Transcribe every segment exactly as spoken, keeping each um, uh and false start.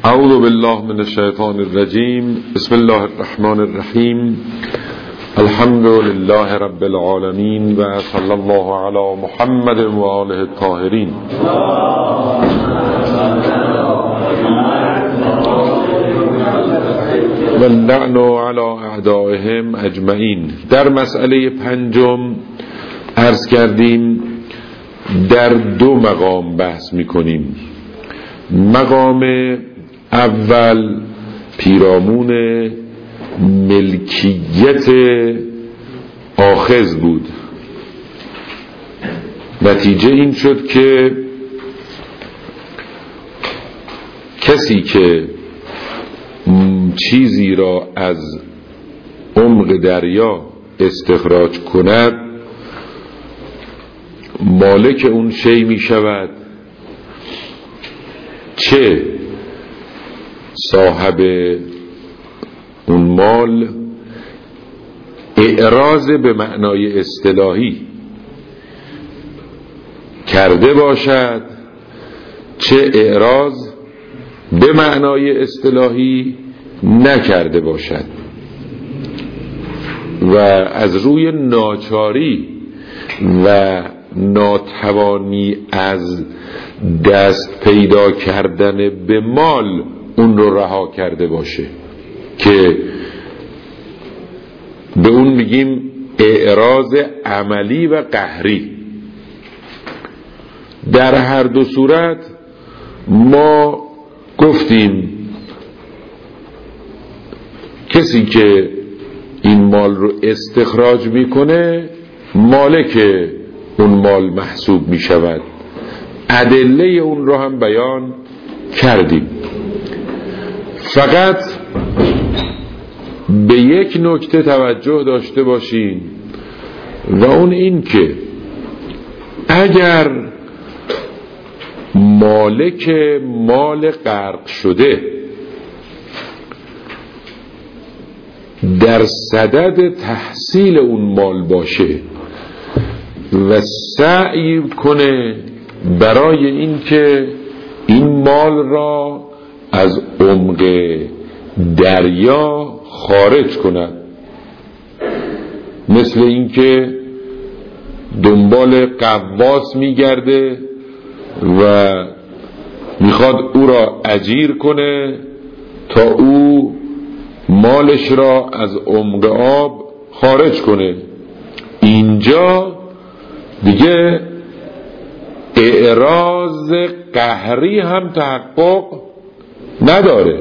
اعوذ بالله من الشیطان الرجیم. بسم الله الرحمن الرحیم. الحمد لله رب العالمین و صلی الله علی محمد و آله الطاهرین. و اللعن علی اعدائهم اجمعین. در مسئله پنجم عرض کردیم در دو مقام بحث میکنیم. مقام اول پیرامون ملکیت آخذ بود. نتیجه این شد که کسی که چیزی را از عمق دریا استخراج کند مالک اون شی می شود، چه صاحب اون مال اعراض به معنای اصطلاحی کرده باشد، چه اعراض به معنای اصطلاحی نکرده باشد و از روی ناچاری و ناتوانی از دست پیدا کردن به مال اون رو رها کرده باشه که به اون میگیم اعراض عملی و قهری. در هر دو صورت ما گفتیم کسی که این مال رو استخراج میکنه مالک اون مال محسوب میشود. ادله اون رو هم بیان کردیم. فقط به یک نکته توجه داشته باشین و اون این که اگر مالک مال غرق شده در صدد تحصیل اون مال باشه و سعی کنه برای این که این مال را از عمق دریا خارج کند، مثل این که دنبال قواس میگرده و میخواد او را اجیر کنه تا او مالش را از عمق آب خارج کنه، اینجا دیگه اعراض قهری هم تحقق نداره.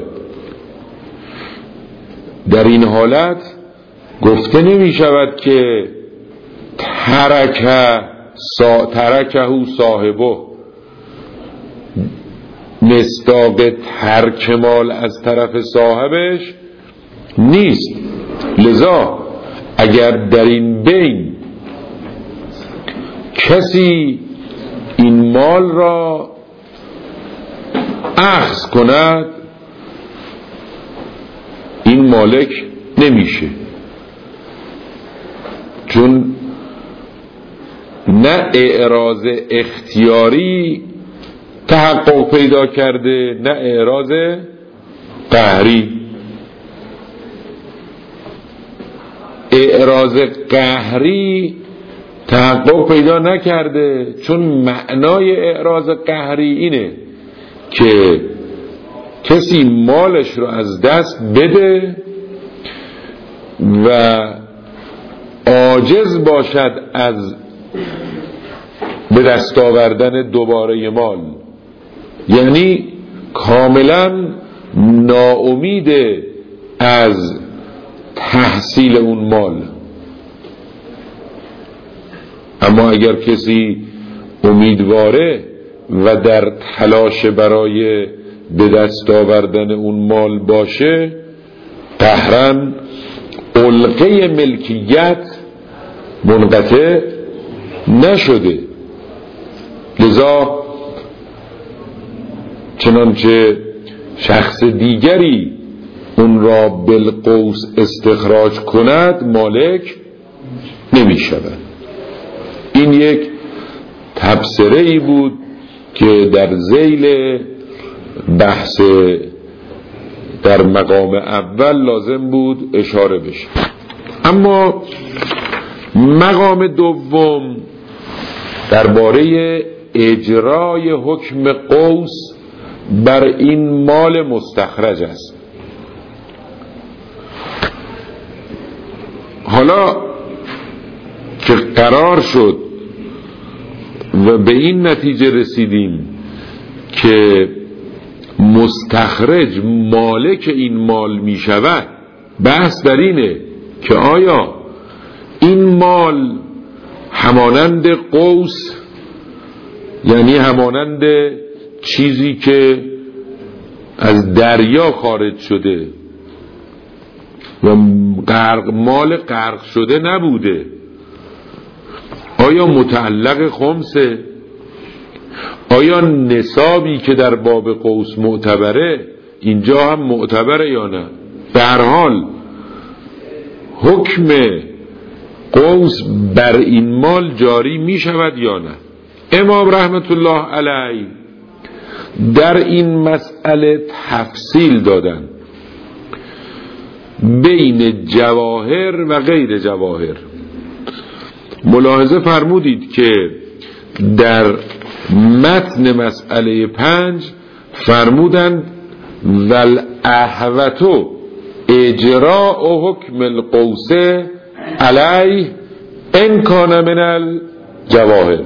در این حالت گفته نمی شود که ترکه سا ترکه صاحبه، مصداق ترک مال از طرف صاحبش نیست. لذا اگر در این بین کسی این مال را اخذ کند این مالک نمیشه، چون نه اعراض اختیاری تحقق پیدا کرده نه اعراض قهری. اعراض قهری تحقق پیدا نکرده چون معنای اعراض قهری اینه که کسی مالش رو از دست بده و عاجز باشد از به دست آوردن دوباره مال، یعنی کاملا ناامید از تحصیل اون مال. اما اگر کسی امیدواره و در تلاش برای به دست آوردن اون مال باشه، قهرا علقه ملکیت منقطع نشده. لذا چنانچه شخص دیگری اون را بالقوس استخراج کند مالک نمی شود. این یک تبصره ای بود که در ذیل بحث در مقام اول لازم بود اشاره بشه. اما مقام دوم درباره اجرای حکم قوس بر این مال مستخرج است. حالا که قرار شد و به این نتیجه رسیدیم که مستخرج مالک این مال می شود، بحث در اینه که آیا این مال همانند قوس، یعنی همانند چیزی که از دریا خارج شده و غرق مال غرق شده نبوده، آیا متعلق خمسه؟ آیا نصابی که در باب قوس معتبره اینجا هم معتبره یا نه؟ به هر حال حکم قوس بر این مال جاری می شود یا نه؟ امام رحمت الله علیه در این مسئله تفصیل دادن بین جواهر و غیر جواهر. ملاحظه فرمودید که در متن مسئله پنج فرمودند والاحوتو اجراء حکم القوس علیه ان کان من الجواهر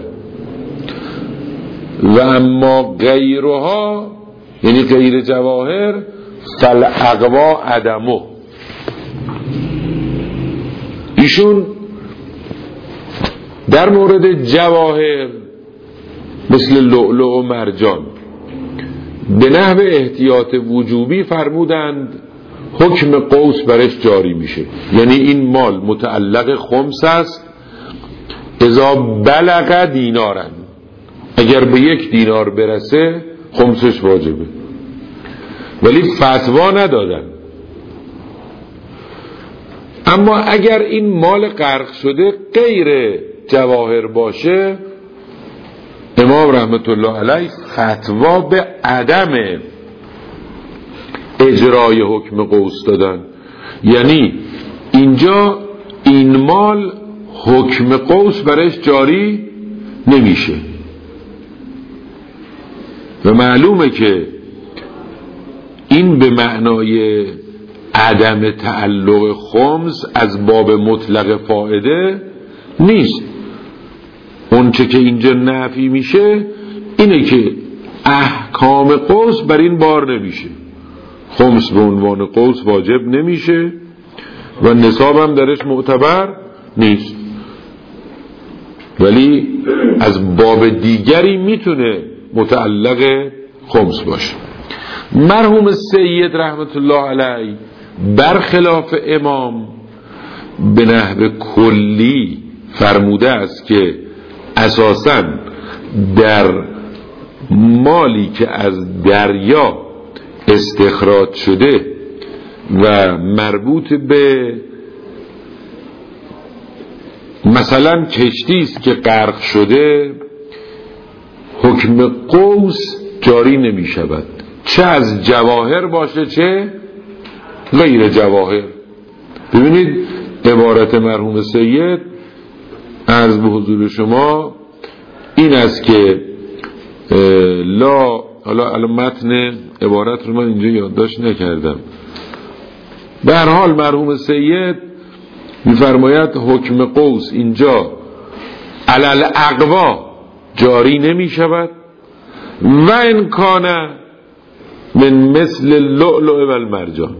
و اما غیرها، یعنی غیر جواهر، فالاقوا عدمه. ایشون در مورد جواهر مثل لؤلؤ و مرجان به نحو احتیاط وجوبی فرمودند حکم قوس برش جاری میشه، یعنی این مال متعلق خمس است اذا بلغ دینارن، اگر به یک دینار برسه خمسش واجبه، ولی فتوا ندادن. اما اگر این مال غرق شده غیر جواهر باشه، امام رحمت الله علیه فتوا به عدم اجرای حکم قوس دادن، یعنی اینجا این مال حکم قوس برش جاری نمیشه. و معلومه که این به معنای عدم تعلق خمس از باب مطلق فائده نیست. اون چه که اینجا نفی میشه اینه که احکام قوس بر این بار نمیشه، خمس به عنوان قوس واجب نمیشه و نصاب هم درش معتبر نیست، ولی از باب دیگری میتونه متعلق خمس باشه. مرحوم سید رحمت الله علیه برخلاف امام به نحو کلی فرموده است که اساساً در مالی که از دریا استخراج شده و مربوط به مثلا کشتی است که غرق شده، حکم قوس جاری نمی شود، چه از جواهر باشه چه غیر جواهر. ببینید عبارت مرحوم سید عرض به حضور شما این است که لا، حالا الان متن عبارت رو من اینجا یادداشت نکردم، به هر حال مرحوم سید میفرماید حکم قوس اینجا علل اقوا جاری نمی شود و ان کان من مثل اللؤلؤ و المرجان،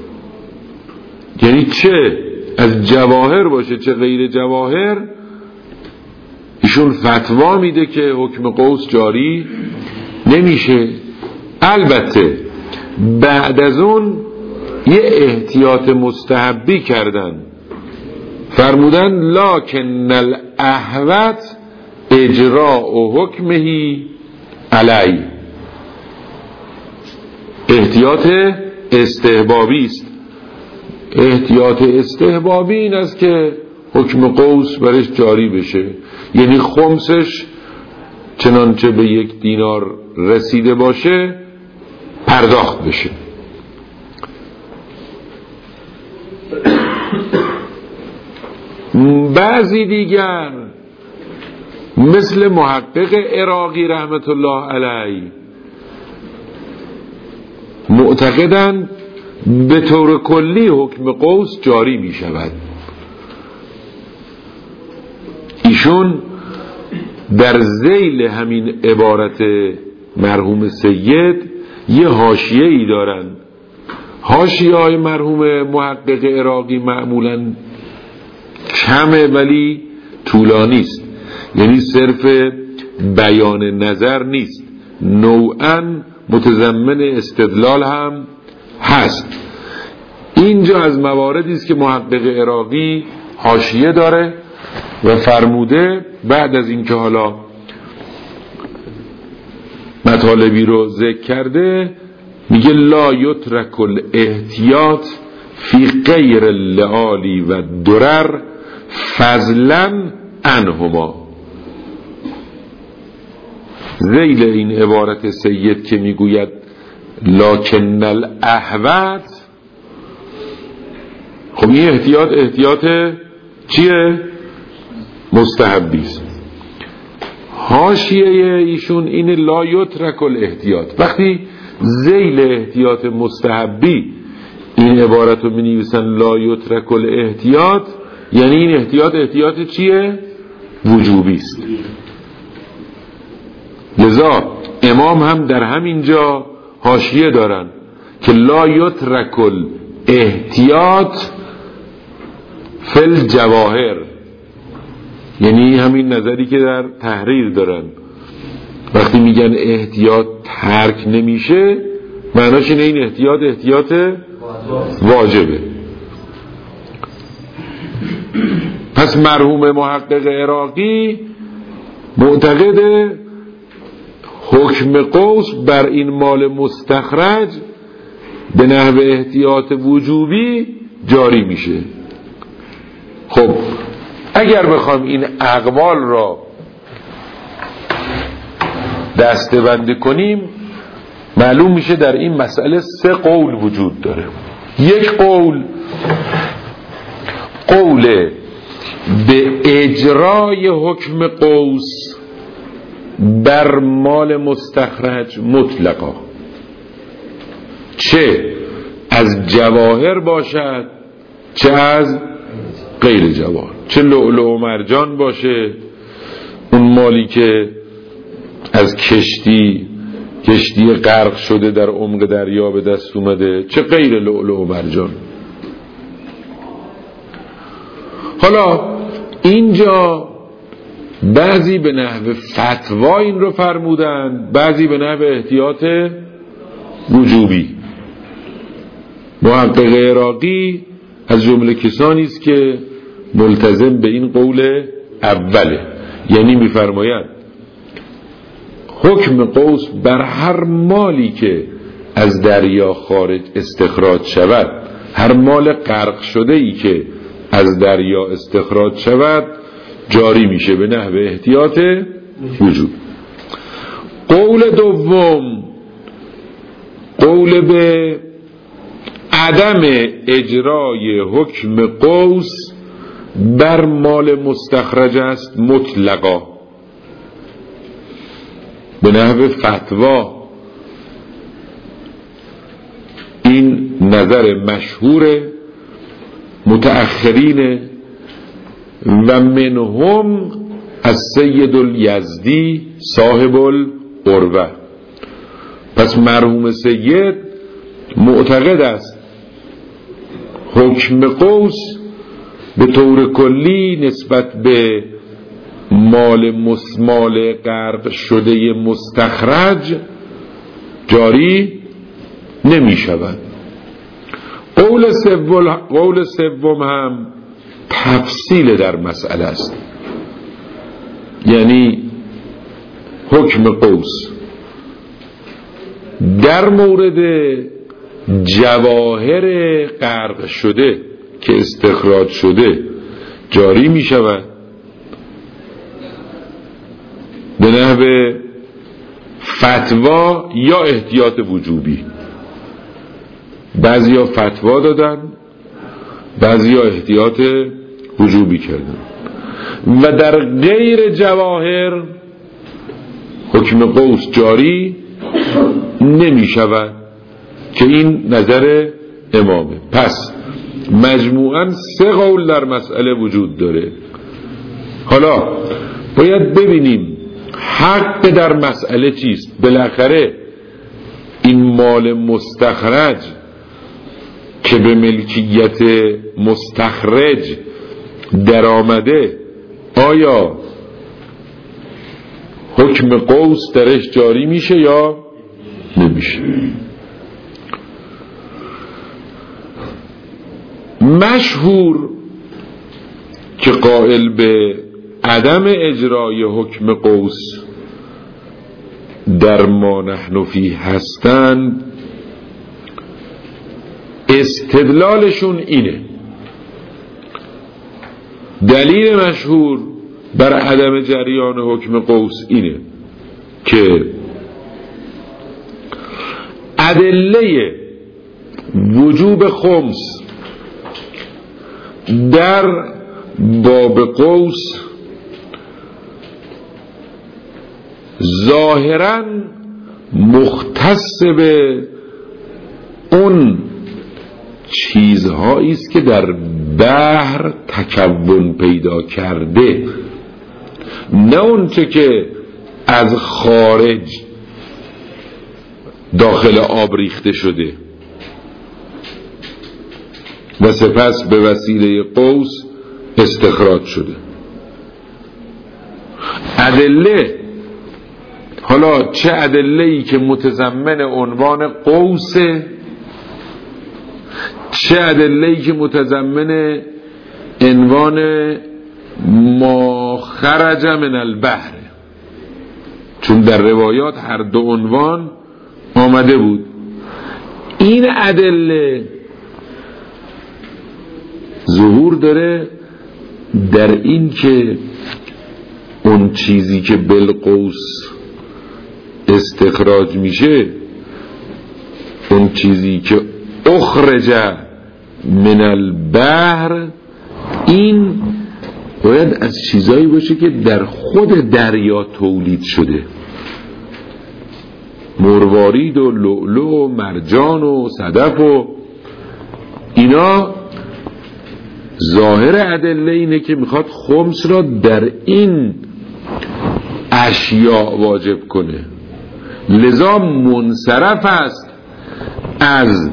یعنی چه از جواهر باشه چه غیر جواهر، ایشون فتوا میده که حکم قوس جاری نمیشه. البته بعد از اون یه احتیاط مستحبی کردن، فرمودن لکن الاحوت اجراء حکمهی علی، احتیاط استحبابی است. احتیاط استحبابی این است که حکم قوس برش جاری بشه، یعنی خمسش چنانچه به یک دینار رسیده باشه پرداخت بشه. بعضی دیگر مثل محقق عراقی رحمت الله علیه معتقدند به طور کلی حکم قوس جاری می شود. ایشون در ذیل همین عبارت مرحوم سید یه حاشیه ای دارن. حاشیه های مرحوم محقق عراقی معمولا کمه ولی طولانی است، یعنی صرف بیان نظر نیست، نوعاً متضمن استدلال هم هست. اینجا از مواردی است که محقق عراقی حاشیه داره و فرموده بعد از اینکه حالا مطالبی رو ذکر کرده میگه لا یترک الاحتیاط فی غیر اللعالی و درر فضلا عنهما. ذیل این عبارت سید که میگوید لکن الاحوط، خب این احتیاط احتیاط چیه؟ مستحبی است. حاشیه ایشون این لا یترک الاحتیاط. وقتی ذیل احتیاط مستحبی این عبارت رو می نویسن لا یترک الاحتیاط، یعنی این احتیاط احتیاط چیه؟ وجوبی است. لذا امام هم در همین جا حاشیه دارن که لا یترک الاحتیاط فی الجواهر، یعنی همین نظری که در تحریر دارن. وقتی میگن احتیاط ترک نمیشه معناش اینه این احتیاط احتیاط واجبه. پس مرحوم محقق عراقی معتقده حکم قوس بر این مال مستخرج به نحو احتیاط وجوبی جاری میشه. خب اگر بخوام این اقوال را دسته بندی کنیم معلوم میشه در این مسئله سه قول وجود داره. یک قول قول به اجرای حکم قوس بر مال مستخرج مطلقا، چه از جواهر باشد چه از غیر جواهر، چه لؤلؤ و مرجان باشه، اون مالی که از کشتی کشتی غرق شده در عمق دریا به دست اومده، چه غیر لؤلؤ و مرجان. حالا اینجا بعضی به نحو فتوا این رو فرمودن، بعضی به نحو احتیاط وجوبی. محقق عراقی از جمله کسانی است که ملتزم به این قول اوله، یعنی می‌فرماید حکم قوس بر هر مالی که از دریا خارج استخراج شود، هر مال غرق شده ای که از دریا استخراج شود جاری میشه به نحو احتیاط وجوب. قول دوم قول به عدم اجرای حکم قوس بر مال مستخرج است مطلقا، به نحو فتوا. این نظر مشهور متأخرین و منهم از سید الیزدی صاحب القروه. پس مرحوم سید معتقد است حکم قوس به طور کلی نسبت به مال مسمال غرق شده مستخرج جاری نمی شود. قول سوم قول سوم هم تفصیل در مسئله است، یعنی حکم قوس در مورد جواهر غرق شده که استخراج شده جاری می شود به نحو فتوا یا احتیاط وجوبی. بعضی ها فتوا دادن، بعضی ها احتیاط وجوبی کردن و در غیر جواهر حکم قوس جاری نمی شود که این نظر امامه. پس مجموعاً سه قول در مسئله وجود داره. حالا باید ببینیم حق در مسئله چیست. بالاخره این مال مستخرج که به ملکیت مستخرج در آمده آیا حکم قوس درش جاری میشه یا نمیشه؟ مشهور که قائل به عدم اجرای حکم قوس در ما نحن فیه هستند استدلالشون اینه، دلیل مشهور بر عدم جریان حکم قوس اینه که ادله وجوب خمس در باب قوس ظاهراً مختص به اون چیزهایی است که در بحر تکون پیدا کرده، نه اون چه که از خارج داخل آب ریخته شده و سپس به وسیله قوس استخراج شده. ادله، حالا چه ادله‌ای که متضمن عنوان قوسه، چه ادله‌ای که متضمن عنوان ما خرج من البحر، چون در روایات هر دو عنوان آمده بود. این ادله ظهور داره در این که اون چیزی که بالقوس استخراج میشه، اون چیزی که اخرج من البحر، این باید از چیزایی باشه که در خود دریا تولید شده، مروارید و لؤلؤ و مرجان و صدف و اینا. ظاهر ادله اینه که میخواد خمس را در این اشیاء واجب کنه، لذا منصرف است از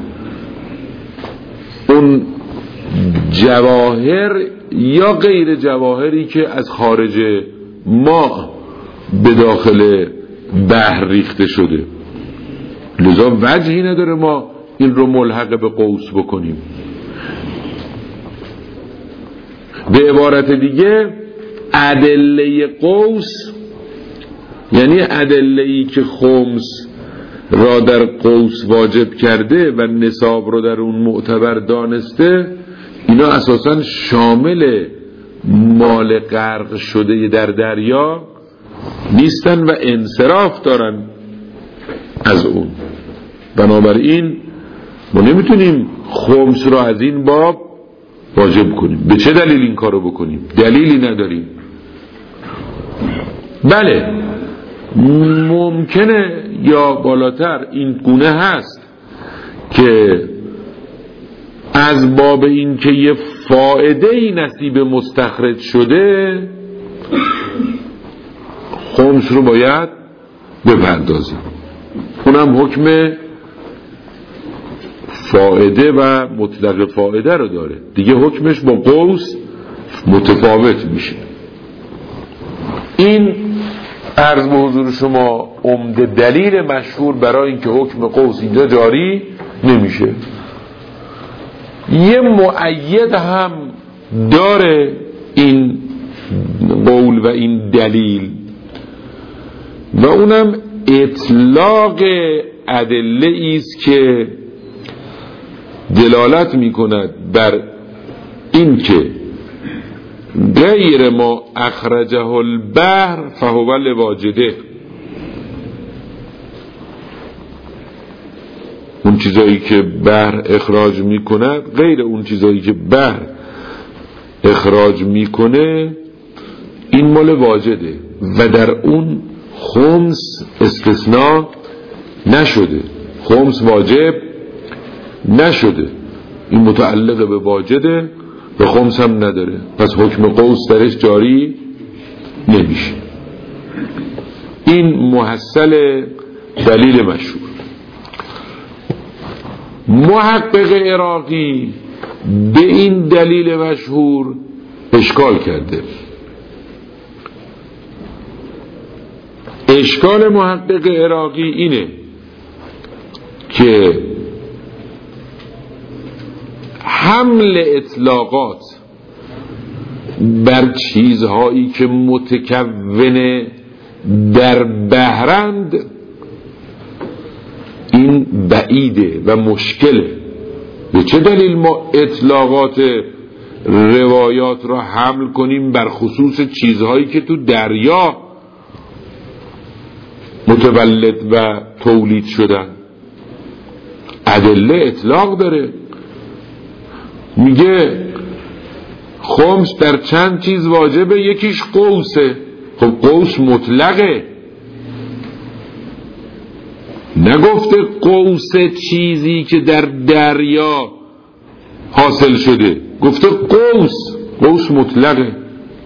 اون جواهر یا غیر جواهری که از خارج ما به داخل بحر ریخته شده. لذا وجهی نداره ما این رو ملحق به قوس بکنیم. به عبارت دیگه ادله قوس یعنی ادله‌ای که خمس را در قوس واجب کرده و نصاب رو در اون معتبر دانسته، اینا اساساً شامل مال غرق شده در دریا نیستن و انصراف دارن از اون. بنابراین ما نمیتونیم خمس را از این باب واجب کنیم. به چه دلیل این کارو بکنیم؟ دلیلی نداریم. بله ممکنه یا بالاتر این گونه هست که از باب این که یه فائده‌ای نصیب مستخرج شده خمس رو باید بپردازیم، اونم حکم فائده و مطلق فائده رو داره دیگه، حکمش با قوس متفاوت میشه. این عرض به حضور شما عمده دلیل مشهور برای اینکه حکم قوس اینجا جاری نمیشه. یه مؤید هم داره این قول و این دلیل و اونم اطلاق ادله است که دلالت میکند بر این که غیر ما اخرجه البحر فهو لواجده. اون چیزایی که بحر اخراج میکند غیر اون چیزایی که بحر اخراج میکنه این مال واجده و در اون خمس استثناء نشده، خمس واجب نشده، این متعلق به واجده و خمس هم نداره، پس حکم قوس درش جاری نمیشه. این محصل دلیل مشهور. محقق عراقی به این دلیل مشهور اشکال کرده. اشکال محقق عراقی اینه که حمل اطلاقات بر چیزهایی که متکون در بحرند این بعیده و مشکله. به چه دلیل ما اطلاقات روایات را حمل کنیم بر خصوص چیزهایی که تو دریا متولد و تولید شدن؟ ادله اطلاق داره، میگه خمس در چند چیز واجبه، یکیش قوسه. خب قوس مطلقه، نگفته قوس چیزی که در دریا حاصل شده، گفته قوس، قوس مطلقه.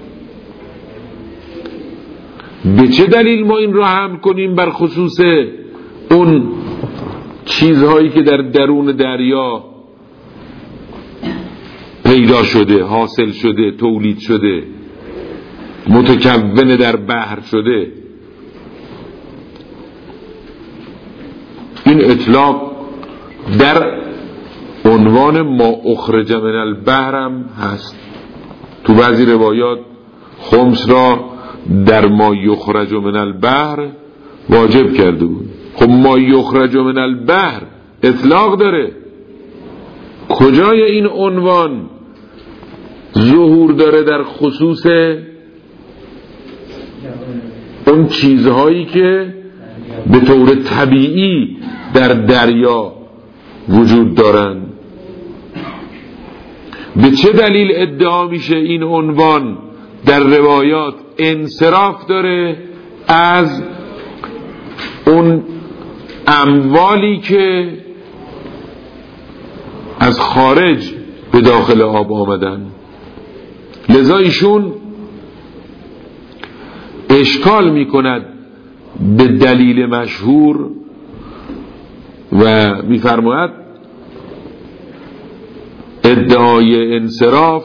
به چه دلیل ما این رو حمل کنیم بر خصوص اون چیزهایی که در درون دریا پیدا شده، حاصل شده، تولید شده، متکون در بحر شده؟ این اطلاق در عنوان ما اخرج من البحر هم هست. تو بعضی روایات خمس را در ما یخرج من البحر واجب کرده بود. خب ما یخرج من البحر اطلاق داره، کجای این عنوان ظهور داره در خصوص اون چیزهایی که به طور طبیعی در دریا وجود دارن؟ به چه دلیل ادعا میشه این عنوان در روایات انصراف داره از اون اموالی که از خارج به داخل آب آمدن؟ لذا ایشون اشکال میکند به دلیل مشهور و میفرماید ادعای انصراف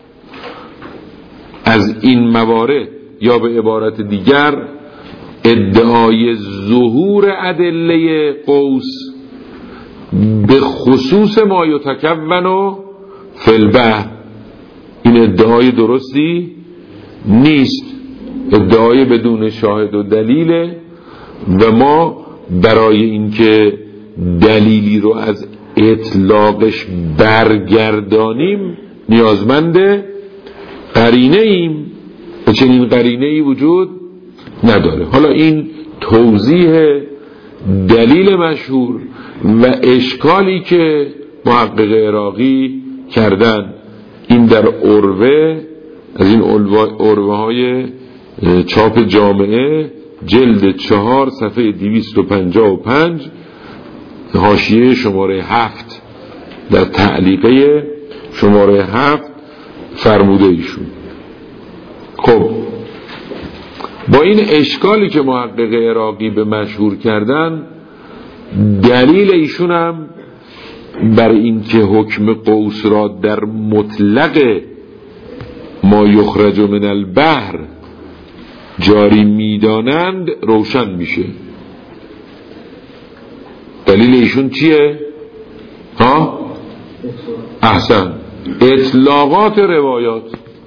از این موارد، یا به عبارت دیگر ادعای ظهور ادله قوس به خصوص ما یتکون فی البحر، این ادعای درستی نیست، ادعای بدون شاهد و دلیل و ما برای اینکه دلیلی رو از اطلاقش برگردانیم نیازمند قرینه ایم و چنین قرینه ای وجود نداره. حالا این توضیح دلیل مشهور و اشکالی که محقق عراقی کردن. این در عروه، از این عروه های چاپ جامعه جلد چهار صفحه دویست و پنجاه و پنج حاشیه شماره هفت در تعلیقه شماره هفت فرموده ایشون. خب با این اشکالی که محقق عراقی به مشهور کردن، دلیل ایشون هم بر این که حکم قوس را در مطلق ما یخرج من البحر جاری میدانند روشن میشه. دلیل ایشون چیه؟ ها؟ احسن، اطلاقات روایات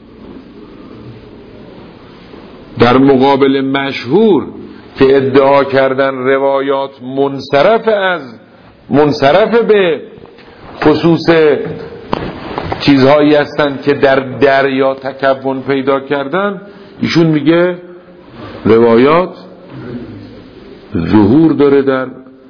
در مقابل مشهور که ادعا کردن روایات منصرف از منصرف به خصوص چیزهایی هستند که در دریا تکون پیدا کردن. ایشون میگه روایات ظهور داره در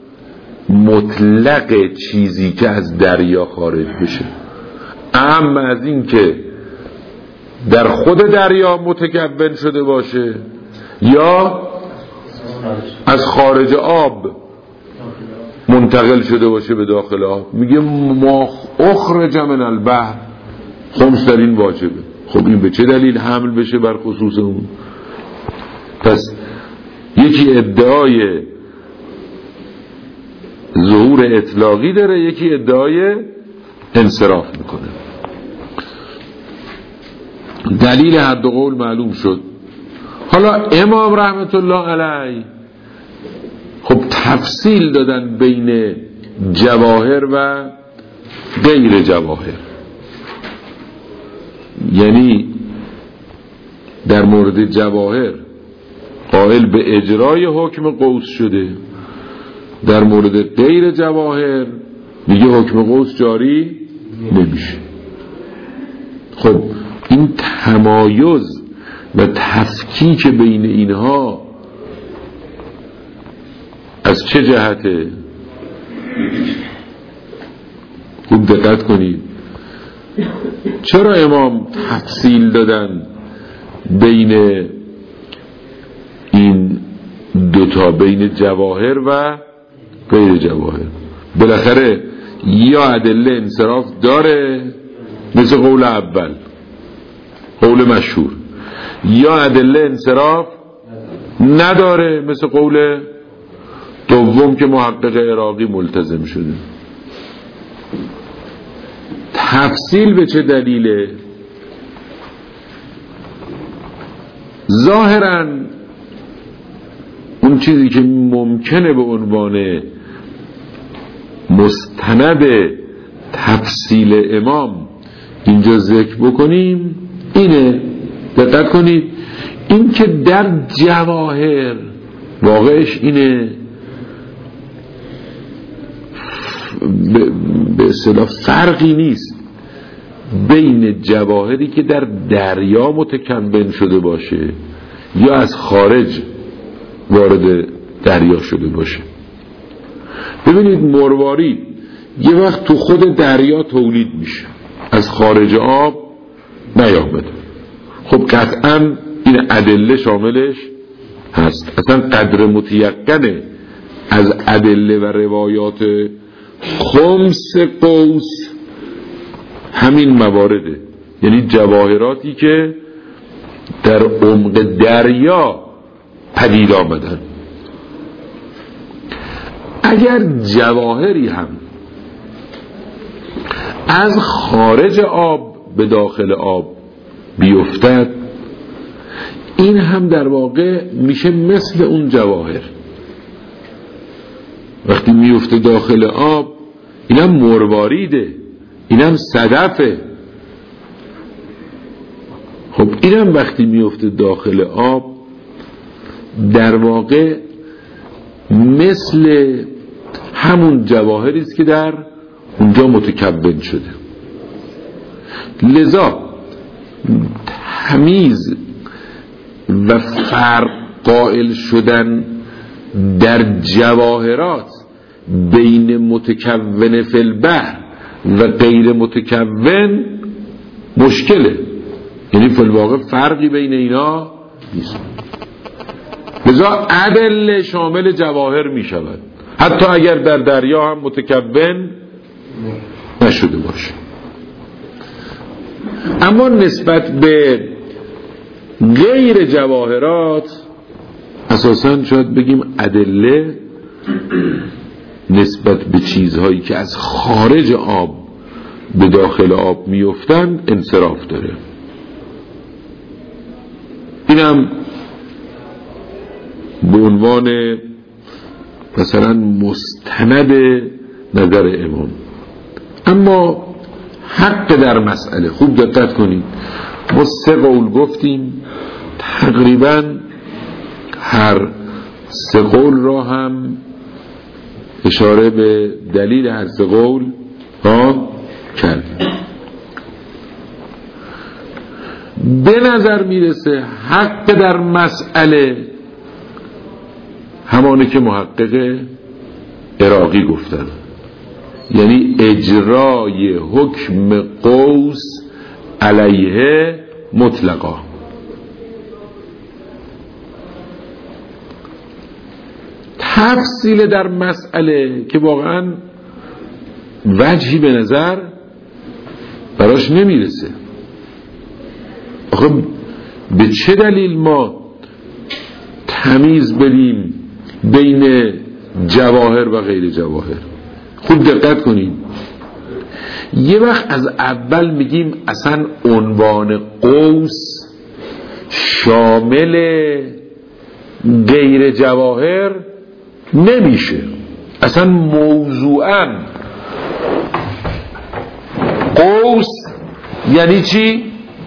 مطلق چیزی که از دریا خارج بشه، اما از این که در خود دریا متکون شده باشه یا از خارج آب منتقل شده باشه به داخل آب. میگه ما اخرج من البحر، خمس در این واجبه. خب این به چه دلیل حمل بشه بر خصوص اون؟ پس یکی ادعای ظهور اطلاقی داره، یکی ادعای انصراف میکنه. دلیل حد قول معلوم شد. حالا امام رحمت الله علیه خب تفصیل دادن بین جواهر و غیر جواهر. یعنی در مورد جواهر قائل به اجرای حکم قوس شده، در مورد غیر جواهر میگه حکم قوس جاری نمیشه. خب این تمایز و تفکیک بین اینها از چه جهته؟ خوب دقت کنید. چرا امام تفصیل دادن بین این دوتا، بین جواهر و غیر جواهر؟ بالاخره یا ادله انصراف داره مثل قول اول، قول مشهور، یا ادله انصراف نداره مثل قول دوم که محقق عراقی ملتزم شده. تفصیل به چه دلیله؟ ظاهراً اون چیزی که ممکنه به عنوان مستند تفصیل امام اینجا ذکر بکنیم اینه، دقت کنید، این که در جواهر واقعش اینه به اصطلاح فرقی نیست بین جواهری که در دریا متکون شده باشه یا از خارج وارد دریا شده باشه. ببینید مروارید یه وقت تو خود دریا تولید میشه، از خارج آب نیامده. خب قطعا این ادله شاملش هست. اصلا قدر متیقنه از ادله و روایات خمس قوس همین موارده، یعنی جواهراتی که در عمق دریا پدید آمدن. اگر جواهری هم از خارج آب به داخل آب بیفتد، این هم در واقع میشه مثل اون جواهر. وقتی میفته داخل آب اینم مرواریده، اینم صدفه. خب اینم وقتی میفته داخل آب در واقع مثل همون جواهری است که در اونجا متکون شده. لذا تمیز و فرق قائل شدن در جواهرات بین متکون فی البحر و غیر متکون مشکله، یعنی فی الواقع فرقی بین اینا نیست. لذا ادله شامل جواهر می شود حتی اگر در دریا هم متکون نشده باشه. اما نسبت به غیر جواهرات اساساً شاید بگیم ادله نسبت به چیزهایی که از خارج آب به داخل آب میافتند انصراف داره. اینم به عنوان مثلا مستند نظر امام. اما حق در مسئله، خوب دقت کنید، ما سه قول گفتیم، تقریبا هر سه قول را هم اشاره به دلیل هر سه قول ها کردیم. به نظر میرسه حق در مسئله همانه که محقق عراقی گفتن، یعنی اجرای حکم قوس علیه مطلقا. تفصیل در مسئله که واقعا وجهی به نظر براش نمیرسه. آخه به چه دلیل ما تمیز بدیم بین جواهر و غیر جواهر؟ خوب دقت کنید. یه وقت از اول میگیم اصلا عنوان قوس شامل غیر جواهر نمیشه، اصلا موضوعاً. قوس یعنی چی؟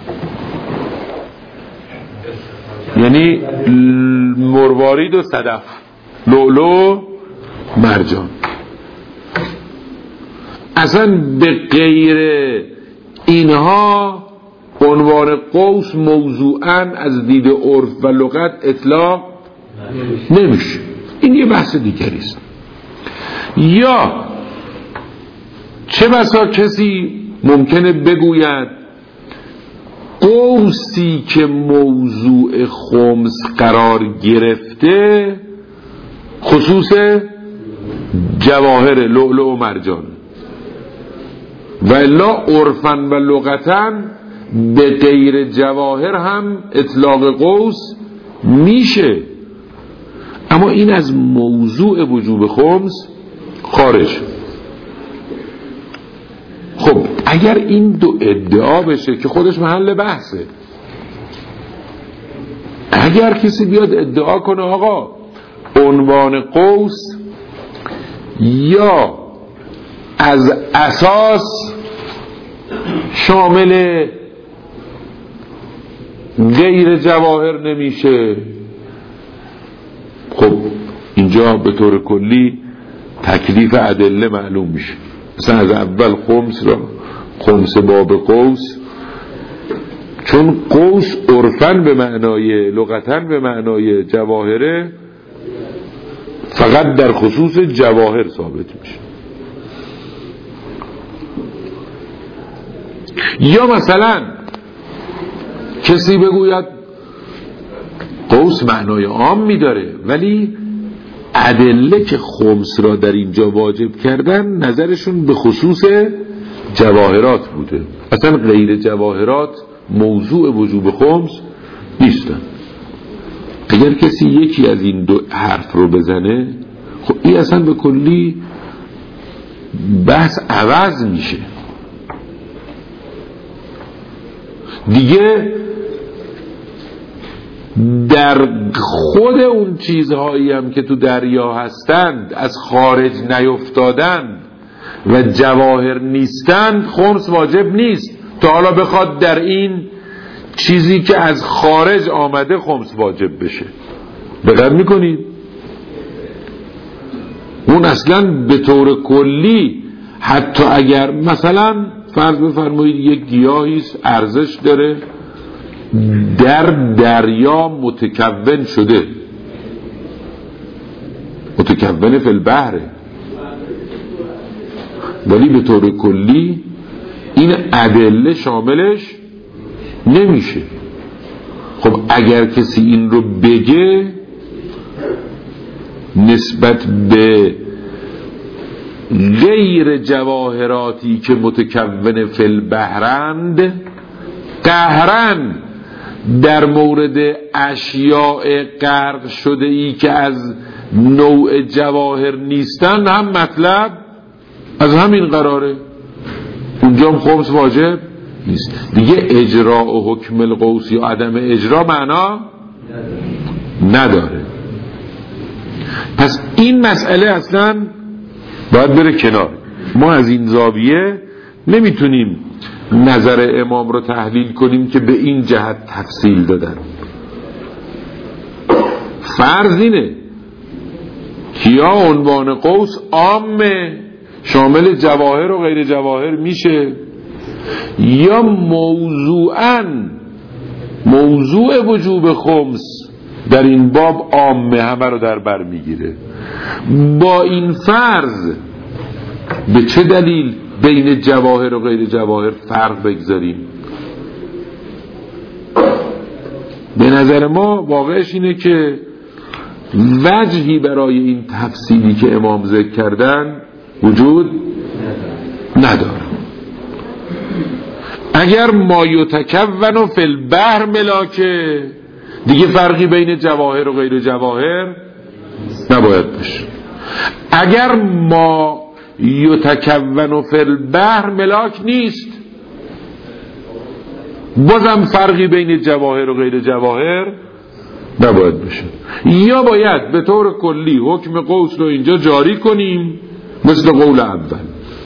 یعنی مروارید و صدف، لؤلؤ، مرجان. اصلا به غیر اینها عنوان قوس موضوعاً از دید عرف و لغت اطلاق نمیشه. این یه بحث دیگری است. یا چه بسا کسی ممکنه بگوید قوسی که موضوع خمس قرار گرفته خصوص جواهر لؤلؤ و مرجان، و الا عرفاً و لغتاً به غیر جواهر هم اطلاق قوس میشه، اما این از موضوع وجوب خمس خارج. خب اگر این دو ادعا بشه که خودش محل بحثه، اگر کسی بیاد ادعا کنه آقا عنوان قوس یا از اساس شامل غیر جواهر نمیشه، خب اینجا به طور کلی تکلیف ادله معلوم میشه. مثلا از اول خمس را خمس باب قوس، چون قوس عرفاً به معنای لغتاً به معنای جواهره، فقط در خصوص جواهر ثابت میشه. یا مثلا کسی بگوید قوس معنای عام میداره، ولی ادله که خمس را در اینجا واجب کردن نظرشون به خصوص جواهرات بوده، اصلا غیر جواهرات موضوع وجوب خمس نیستن. اگر کسی یکی از این دو حرف رو بزنه، خب این اصلا به کلی بحث عوض میشه دیگه. در خود اون چیزهایی هم که تو دریا هستند از خارج نیفتادند و جواهر نیستند خمس واجب نیست، تا حالا بخواد در این چیزی که از خارج آمده خمس واجب بشه. دقت میکنید؟ اون اصلا به طور کلی حتی اگر مثلا فرض بفرمایید یک گیاهی ارزش داره در دریا متکون شده، متکون فی البحر، ولی به طور کلی این ادله شاملش نمیشه. خب اگر کسی این رو بگه نسبت به غیر جواهراتی که متکون فی البحرند، قهرن در مورد اشیاء غرق شده ای که از نوع جواهر نیستن هم مطلب از همین قراره، اونجا هم خمس واجب نیست دیگه. اجرا و حکم القوس یا عدم اجرا معنا نداره. پس این مسئله اصلا باید بره کنار. ما از این زاویه نمیتونیم نظر امام رو تحلیل کنیم که به این جهت تفصیل دادن. فرض اینه که یا عنوان قوس عامه شامل جواهر و غیر جواهر میشه، یا موضوعاً موضوع وجوب خمس در این باب عامه همه رو در بر میگیره. با این فرض به چه دلیل بین جواهر و غیر جواهر فرق بگذاریم؟ به نظر ما واقعش اینه که وجهی برای این تفصیلی که امام ذکر کردن وجود نداره. اگر ما یتکون فی البحر ملاکه، دیگه فرقی بین جواهر و غیر جواهر نباید بشه. اگر ما یتکون فی البحر ملاک نیست، بازم فرقی بین جواهر و غیر جواهر نباید بشه. یا باید به طور کلی حکم قوس رو اینجا جاری کنیم مثل قول اول،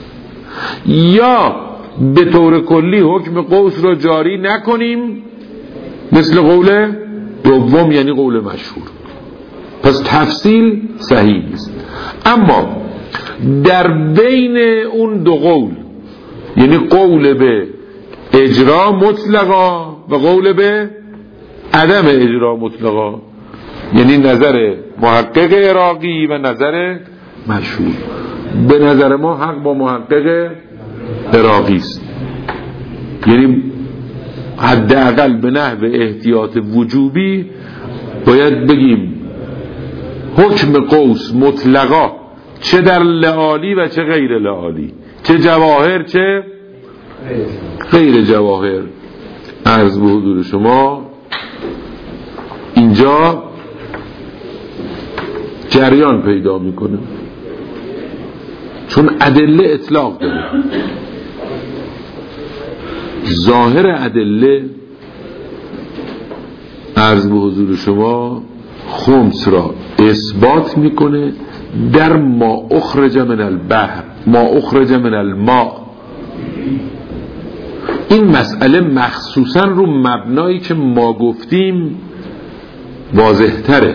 یا به طور کلی حکم قوس رو جاری نکنیم مثل قول دوم، یعنی قول مشهور. پس تفصیل صحیح نیست. اما در بین اون دو قول، یعنی قول به اجرا مطلقا و قول به عدم اجرا مطلقا، یعنی نظر محقق عراقی و نظر مشهور، به نظر ما حق با محقق عراقی است. یعنی حداقل به نحو احتیاط وجوبی باید بگیم حکم قوس مطلقا، چه در لعالی و چه غیر لعالی، چه جواهر چه غیر جواهر. عرض به حضور شما اینجا جریان پیدا میکنه، چون ادله اطلاق داره. ظاهر ادله عرض به حضور شما خمس را اثبات میکنه در ما اخرج من البحر، ما اخرج من الماء. این مسئله مخصوصا رو مبنایی که ما گفتیم واضح تره.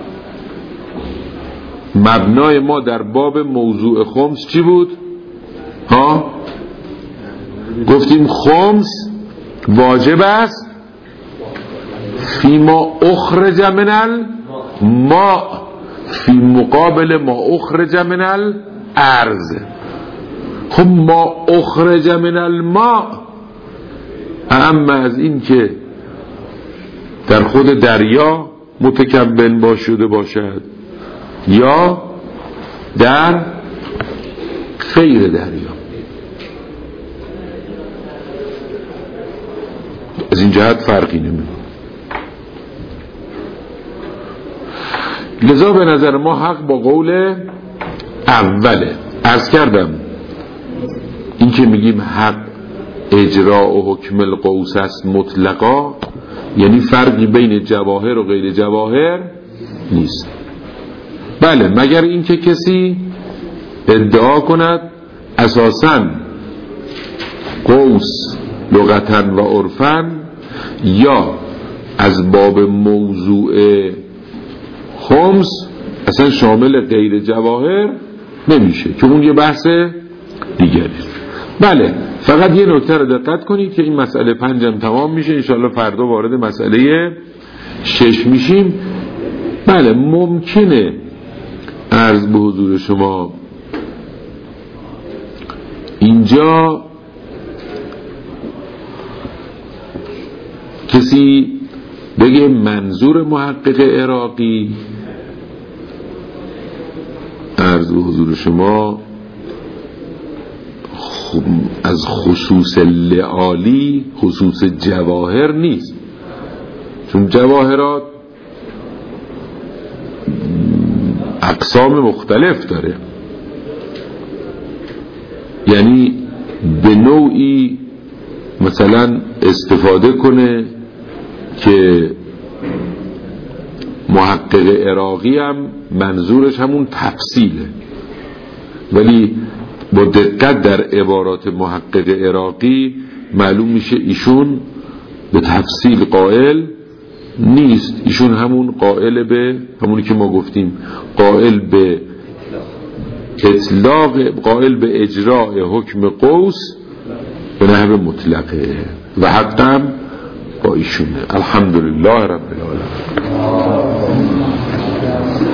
مبنای ما در باب موضوع خمس چی بود؟ ها؟ گفتیم خمس واجب است فی ما اخرج من الماء فی مقابل ما اخرج من الارض. خب ما اخرج من الماء اما از این که در خود دریا متکون باشده باشد یا در غیر دریا، از این جهت فرقی نمی‌کنه. لذا به نظر ما حق با قول اوله. عرض کردم این که میگیم حق اجراء و حکم القوس است مطلقا، یعنی فرقی بین جواهر و غیر جواهر نیست. بله، مگر این که کسی ادعا کند اساساً قوس لغتاً و عرفاً یا از باب موضوع خمس اصلا شامل غیر جواهر نمیشه، که اون یه بحث دیگری. بله، فقط یه نکته رو دقت کنید که این مسئله پنجم تمام میشه، انشاءالله فردا وارد مسئله شش میشیم. بله، ممکنه عرض به حضور شما اینجا کسی بگه منظور محقق عراقی عرض به حضور شما از خصوص لعالی خصوص جواهر نیست، چون جواهرات اقسام مختلف داره. یعنی به نوعی مثلا استفاده کنه که محقق عراقی هم منظورش همون تفصیله، ولی با دقت در عبارات محقق عراقی معلوم میشه ایشون به تفصیل قائل نیست. ایشون همون قائل به همونی که ما گفتیم، قائل به اطلاق، قائل به اجراء حکم قوس به نحو مطلقه و حقا با ایشونه. الحمدلله رب العالمین.